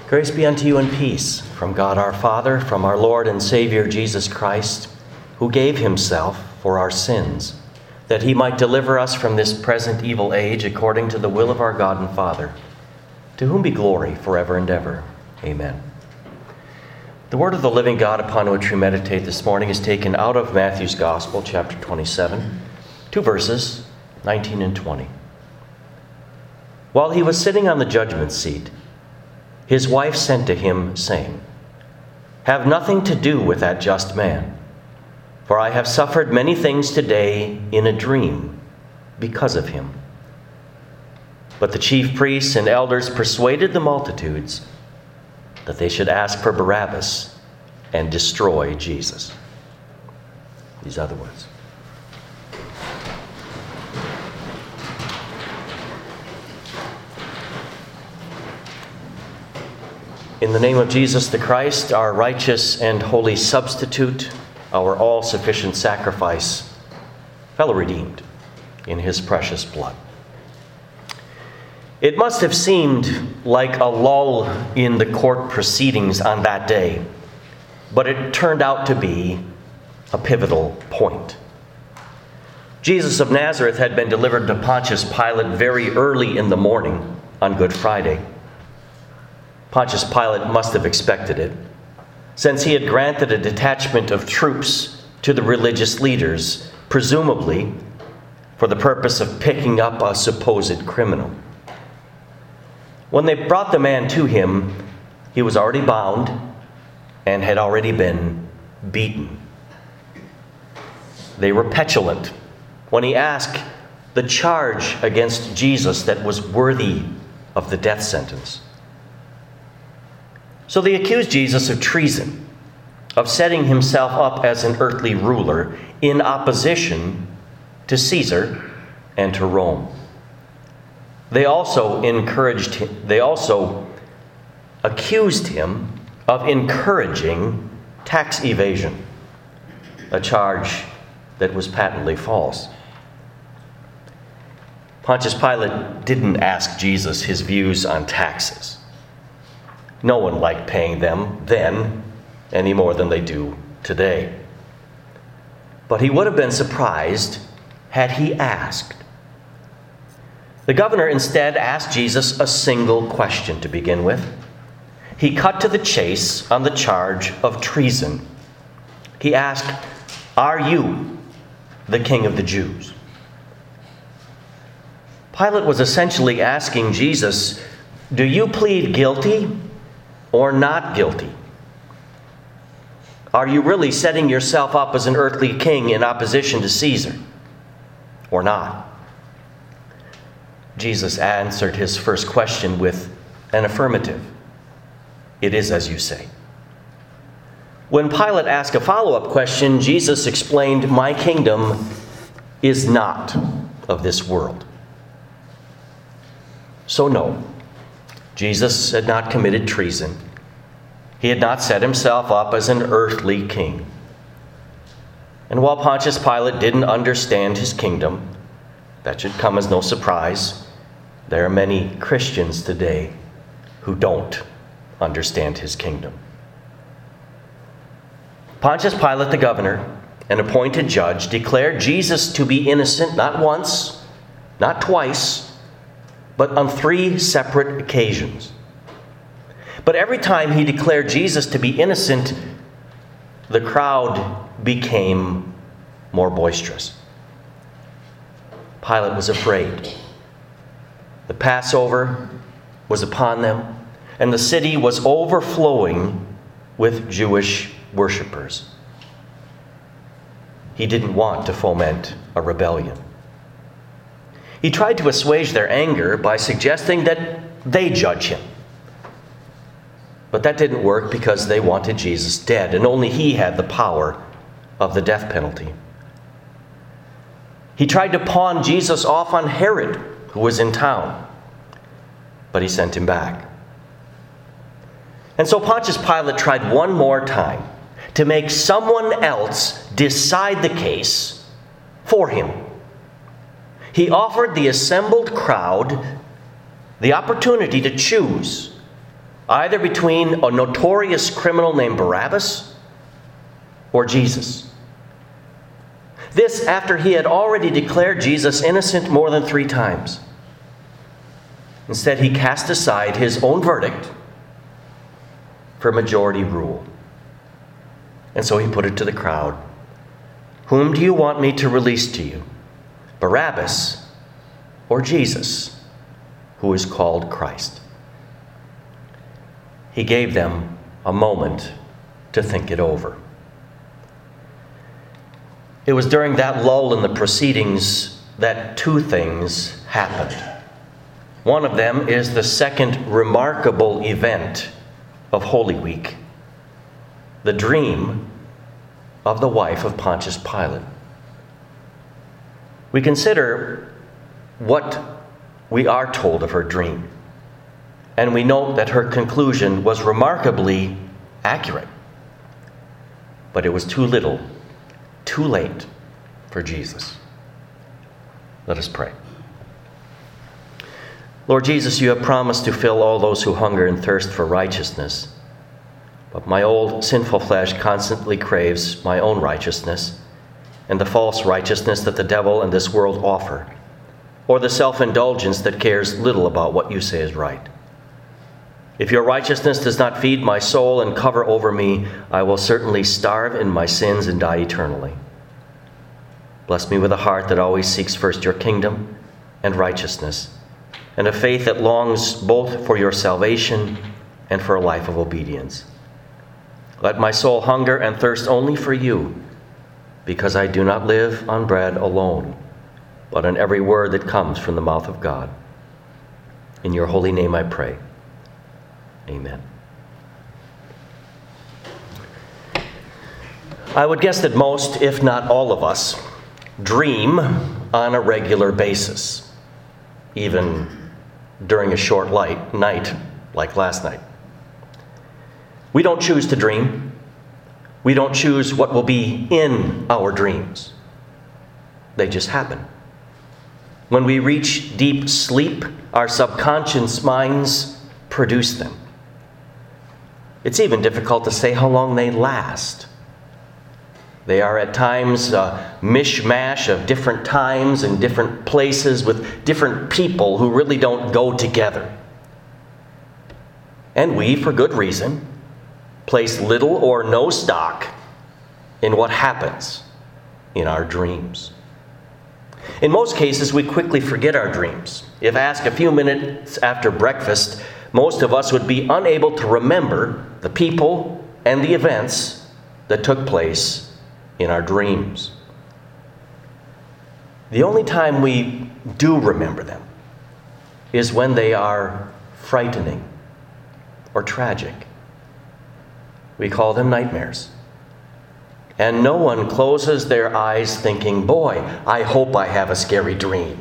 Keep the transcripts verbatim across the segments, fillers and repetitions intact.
Grace be unto you and peace from God our Father, from our Lord and Savior Jesus Christ, who gave himself for our sins, that he might deliver us from this present evil age according to the will of our God and Father, to whom be glory forever and ever. Amen. The word of the living God upon which we meditate this morning is taken out of Matthew's Gospel, chapter twenty-seven, two verses, nineteen and twenty. While he was sitting on the judgment seat, his wife sent to him, saying, "Have nothing to do with that just man, for I have suffered many things today in a dream because of him." But the chief priests and elders persuaded the multitudes that they should ask for Barabbas and destroy Jesus. These are the words. In the name of Jesus the Christ, our righteous and holy substitute, our all-sufficient sacrifice, fellow redeemed in his precious blood. It must have seemed like a lull in the court proceedings on that day, but it turned out to be a pivotal point. Jesus of Nazareth had been delivered to Pontius Pilate very early in the morning on Good Friday. Pontius Pilate must have expected it, since he had granted a detachment of troops to the religious leaders, presumably for the purpose of picking up a supposed criminal. When they brought the man to him, he was already bound and had already been beaten. They were petulant when he asked the charge against Jesus that was worthy of the death sentence. So they accused Jesus of treason, of setting himself up as an earthly ruler in opposition to Caesar and to Rome. They also encouraged him, they also accused him of encouraging tax evasion, a charge that was patently false. Pontius Pilate didn't ask Jesus his views on taxes. No one liked paying them then any more than they do today. But he would have been surprised had he asked. The governor instead asked Jesus a single question to begin with. He cut to the chase on the charge of treason. He asked, "Are you the king of the Jews?" Pilate was essentially asking Jesus, "Do you plead guilty or not guilty? Are you really setting yourself up as an earthly king in opposition to Caesar or not?" Jesus answered his first question with an affirmative. "It is as you say." When Pilate asked a follow-up question, Jesus explained, "My kingdom is not of this world." So no, Jesus had not committed treason. He had not set himself up as an earthly king. And while Pontius Pilate didn't understand his kingdom, that should come as no surprise. There are many Christians today who don't understand his kingdom. Pontius Pilate, the governor, an appointed judge, declared Jesus to be innocent not once, not twice, but on three separate occasions. But every time he declared Jesus to be innocent, the crowd became more boisterous. Pilate was afraid. The Passover was upon them, and the city was overflowing with Jewish worshipers. He didn't want to foment a rebellion. He tried to assuage their anger by suggesting that they judge him. But that didn't work because they wanted Jesus dead, and only he had the power of the death penalty. He tried to pawn Jesus off on Herod, who was in town, but he sent him back. And so Pontius Pilate tried one more time to make someone else decide the case for him. He offered the assembled crowd the opportunity to choose either between a notorious criminal named Barabbas or Jesus. This after he had already declared Jesus innocent more than three times. Instead, he cast aside his own verdict for majority rule. And so he put it to the crowd. Whom do you want me to release to you? Barabbas or Jesus, who is called Christ? He gave them a moment to think it over. It was during that lull in the proceedings that two things happened. One of them is the second remarkable event of Holy Week, the dream of the wife of Pontius Pilate. We consider what we are told of her dream, and we note that her conclusion was remarkably accurate. But it was too little, too late for Jesus. Let us pray. Lord Jesus, you have promised to fill all those who hunger and thirst for righteousness. But my old sinful flesh constantly craves my own righteousness and the false righteousness that the devil and this world offer, or the self-indulgence that cares little about what you say is right. If your righteousness does not feed my soul and cover over me, I will certainly starve in my sins and die eternally. Bless me with a heart that always seeks first your kingdom and righteousness, and a faith that longs both for your salvation and for a life of obedience. Let my soul hunger and thirst only for you, because I do not live on bread alone, but on every word that comes from the mouth of God. In your holy name I pray. Amen. I would guess that most, if not all of us, dream on a regular basis, even during a short light night like last night. We don't choose to dream. We don't choose what will be in our dreams. They just happen. When we reach deep sleep, our subconscious minds produce them. It's even difficult to say how long they last. They are at times a mishmash of different times and different places with different people who really don't go together. And we, for good reason, place little or no stock in what happens in our dreams. In most cases, we quickly forget our dreams. If asked a few minutes after breakfast, most of us would be unable to remember the people and the events that took place in our dreams. The only time we do remember them is when they are frightening or tragic. We call them nightmares. And no one closes their eyes thinking, boy, I hope I have a scary dream.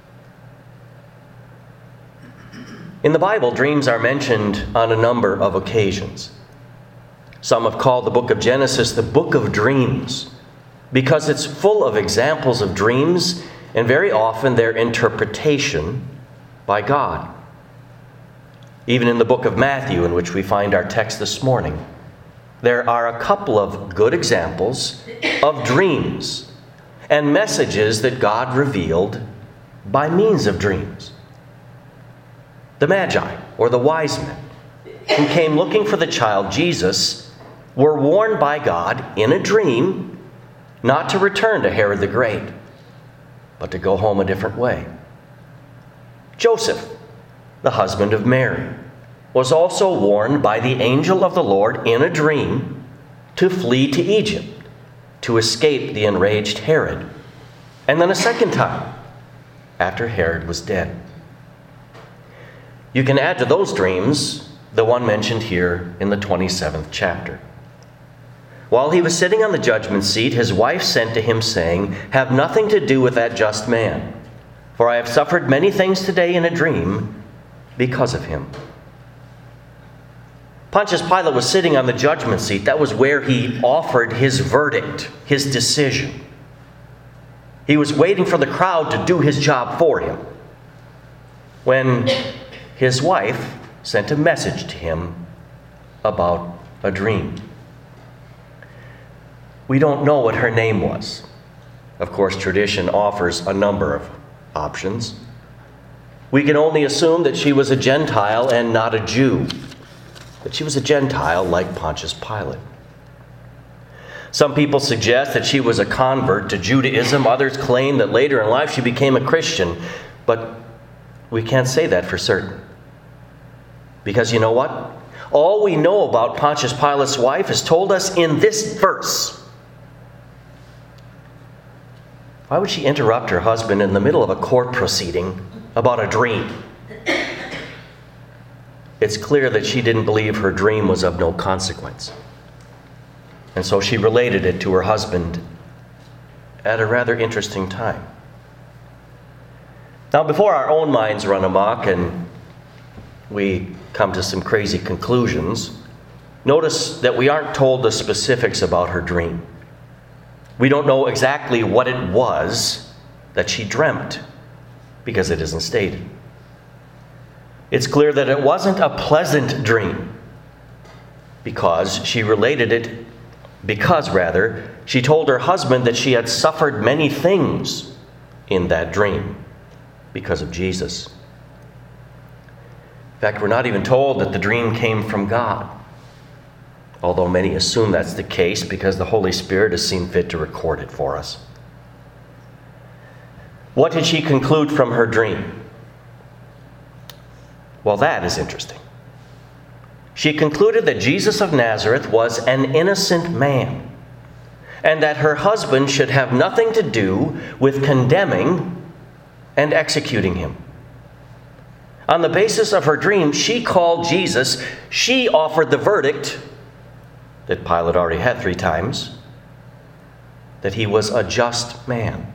In the Bible, dreams are mentioned on a number of occasions. Some have called the book of Genesis the book of dreams because it's full of examples of dreams and very often their interpretation by God. Even in the book of Matthew, in which we find our text this morning, there are a couple of good examples of dreams and messages that God revealed by means of dreams. The Magi, or the wise men, who came looking for the child Jesus, were warned by God in a dream not to return to Herod the Great, but to go home a different way. Joseph, the husband of Mary, was also warned by the angel of the Lord in a dream to flee to Egypt, to escape the enraged Herod, and then a second time after Herod was dead. You can add to those dreams the one mentioned here in the twenty-seventh chapter. While he was sitting on the judgment seat, his wife sent to him, saying, "Have nothing to do with that just man, for I have suffered many things today in a dream because of him." Pontius Pilate was sitting on the judgment seat. That was where he offered his verdict, his decision. He was waiting for the crowd to do his job for him, when his wife sent a message to him about a dream. We don't know what her name was. Of course, tradition offers a number of options. We can only assume that she was a Gentile and not a Jew, that she was a Gentile like Pontius Pilate. Some people suggest that she was a convert to Judaism. Others claim that later in life she became a Christian. But we can't say that for certain. Because you know what? All we know about Pontius Pilate's wife is told us in this verse. Why would she interrupt her husband in the middle of a court proceeding about a dream? It's clear that she didn't believe her dream was of no consequence. And so she related it to her husband at a rather interesting time. Now, before our own minds run amok and we come to some crazy conclusions, notice that we aren't told the specifics about her dream. We don't know exactly what it was that she dreamt, because it isn't stated. It's clear that it wasn't a pleasant dream, because she related it, because rather, she told her husband that she had suffered many things in that dream because of Jesus. In fact, we're not even told that the dream came from God, although many assume that's the case because the Holy Spirit has seen fit to record it for us. What did she conclude from her dream? Well, that is interesting. She concluded that Jesus of Nazareth was an innocent man, and that her husband should have nothing to do with condemning and executing him. On the basis of her dream, she called Jesus, she offered the verdict that Pilate already had three times, that he was a just man.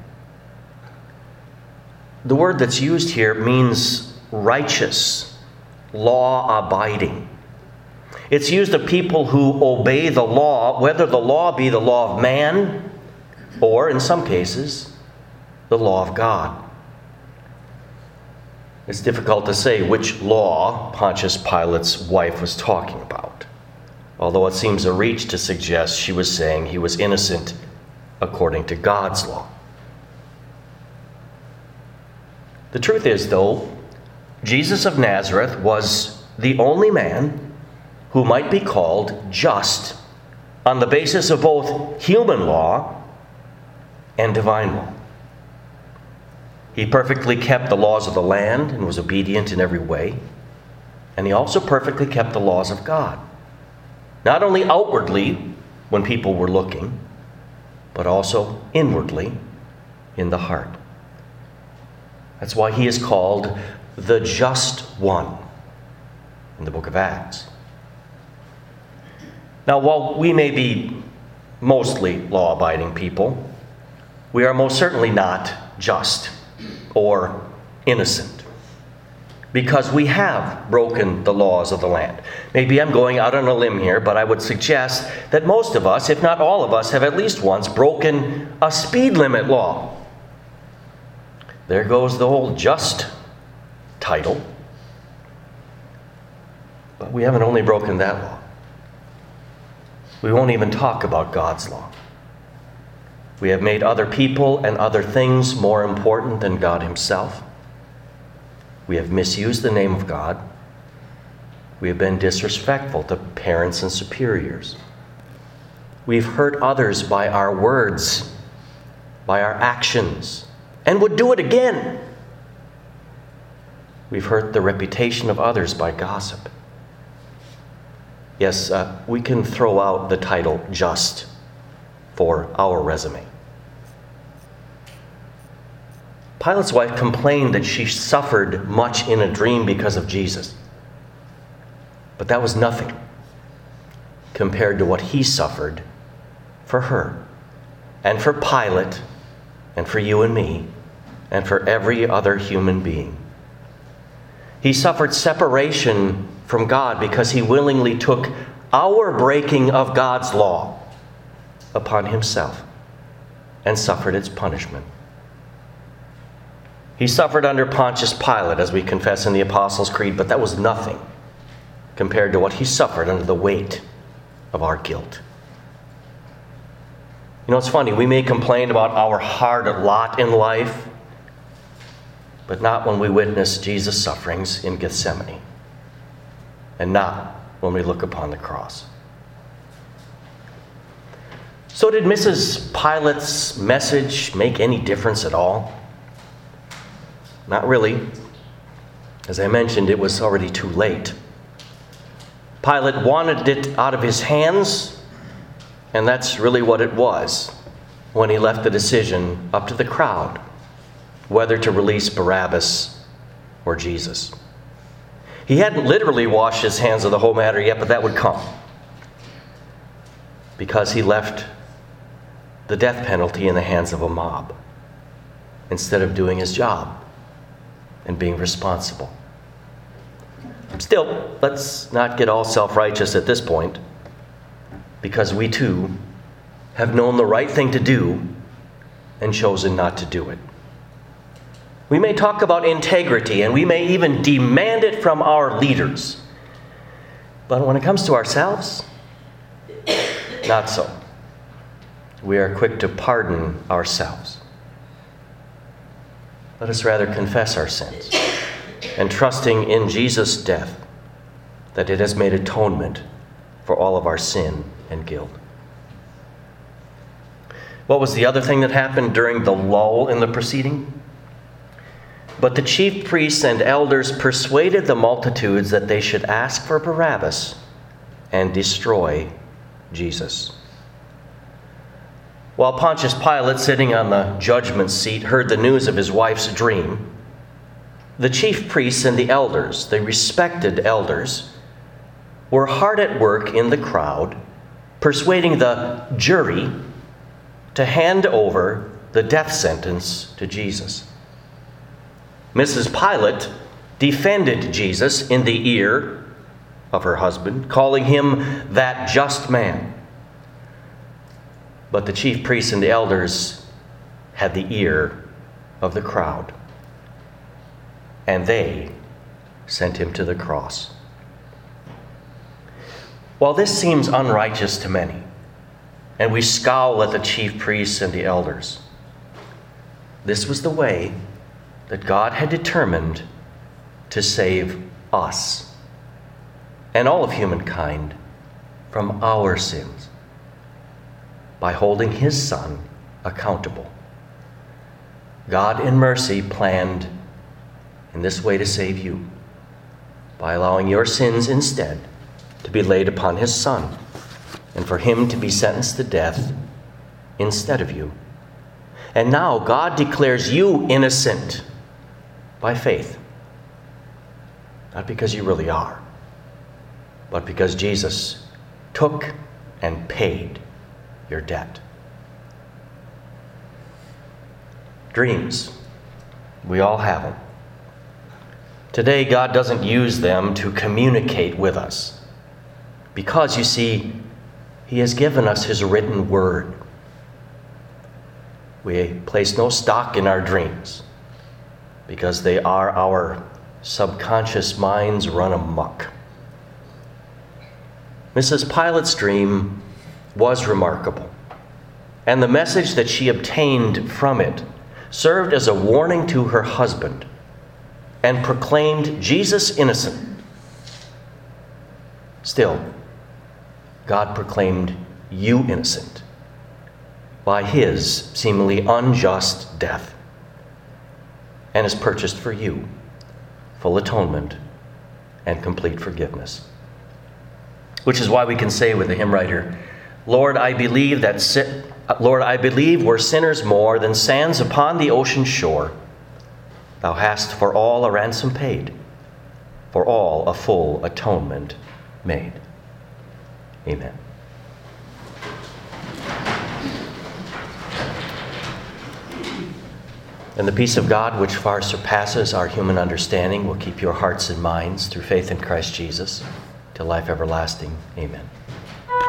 The word that's used here means righteous, law-abiding. It's used of people who obey the law, whether the law be the law of man or, in some cases, the law of God. It's difficult to say which law Pontius Pilate's wife was talking about, although it seems a reach to suggest she was saying he was innocent according to God's law. The truth is, though, Jesus of Nazareth was the only man who might be called just on the basis of both human law and divine law. He perfectly kept the laws of the land and was obedient in every way. And he also perfectly kept the laws of God, not only outwardly when people were looking, but also inwardly in the heart. That's why he is called the Just One in the book of Acts. Now, while we may be mostly law-abiding people, we are most certainly not just or innocent, because we have broken the laws of the land. Maybe I'm going out on a limb here, but I would suggest that most of us, if not all of us, have at least once broken a speed limit law. There goes the whole just title. But we haven't only broken that law. We won't even talk about God's law. We have made other people and other things more important than God himself. We have misused the name of God. We have been disrespectful to parents and superiors. We've hurt others by our words, by our actions, and would do it again. We've hurt the reputation of others by gossip. Yes, uh, we can throw out the title just for our resume. Pilate's wife complained that she suffered much in a dream because of Jesus. But that was nothing compared to what he suffered for her, and for Pilate, and for you and me, and for every other human being. He suffered separation from God because he willingly took our breaking of God's law upon himself and suffered its punishment. He suffered under Pontius Pilate, as we confess in the Apostles' Creed, but that was nothing compared to what he suffered under the weight of our guilt. You know, it's funny, we may complain about our hard lot in life, but not when we witness Jesus' sufferings in Gethsemane, and not when we look upon the cross. So did Missus Pilate's message make any difference at all? Not really. As I mentioned, it was already too late. Pilate wanted it out of his hands, and that's really what it was when he left the decision up to the crowd whether to release Barabbas or Jesus. He hadn't literally washed his hands of the whole matter yet, but that would come, because he left the death penalty in the hands of a mob instead of doing his job and being responsible. Still, let's not get all self-righteous at this point, because we too have known the right thing to do and chosen not to do it. We may talk about integrity, and we may even demand it from our leaders. But when it comes to ourselves, not so. We are quick to pardon ourselves. Let us rather confess our sins, and trusting in Jesus' death, that it has made atonement for all of our sin and guilt. What was the other thing that happened during the lull in the proceeding? But the chief priests and elders persuaded the multitudes that they should ask for Barabbas and destroy Jesus. While Pontius Pilate, sitting on the judgment seat, heard the news of his wife's dream, the chief priests and the elders, the respected elders, were hard at work in the crowd, persuading the jury to hand over the death sentence to Jesus. Missus Pilate defended Jesus in the ear of her husband, calling him that just man. But the chief priests and the elders had the ear of the crowd, and they sent him to the cross. While this seems unrighteous to many, and we scowl at the chief priests and the elders, this was the way that God had determined to save us and all of humankind from our sins by holding his Son accountable. God in mercy planned in this way to save you by allowing your sins instead to be laid upon his Son, and for him to be sentenced to death instead of you. And now God declares you innocent by faith. Not because you really are, but because Jesus took and paid your debt. Dreams. We all have them. Today, God doesn't use them to communicate with us, because, you see, he has given us his written word. We place no stock in our dreams, because they are our subconscious minds run amok. Missus Pilate's dream was remarkable, and the message that she obtained from it served as a warning to her husband and proclaimed Jesus innocent. Still, God proclaimed you innocent by his seemingly unjust death, and has purchased for you full atonement and complete forgiveness. Which is why we can say with the hymn writer, Lord, I believe that si- Lord, I believe we're sinners more than sands upon the ocean shore. Thou hast for all a ransom paid, for all a full atonement made. Amen. And the peace of God, which far surpasses our human understanding, will keep your hearts and minds through faith in Christ Jesus to life everlasting. Amen.